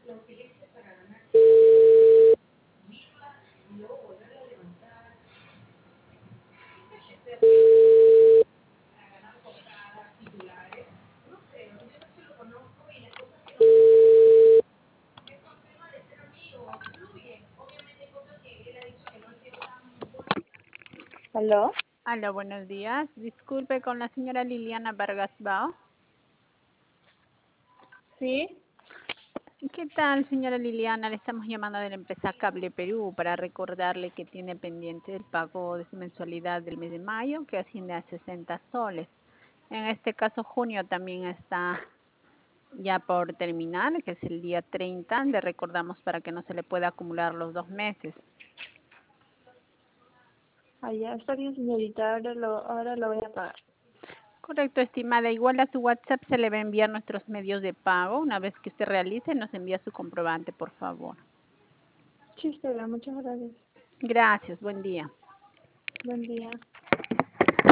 ¿Aló? Hola, buenos días. Disculpe con la señora Liliana Vargas Bao. Sí. ¿Qué tal, señora Liliana? Le estamos llamando de la empresa Cable Perú para recordarle que tiene pendiente el pago de su mensualidad del mes de mayo, que asciende a 60 soles. En este caso, junio también está ya por terminar, que es el día 30. Le recordamos para que no se le pueda acumular los 2 meses. Allá está bien, señorita. Ahora lo voy a pagar. Correcto, estimada. Igual a su WhatsApp se le va a enviar nuestros medios de pago. Una vez que usted realice, nos envía su comprobante, por favor. Sí, Estela, muchas gracias. Gracias, buen día. Buen día.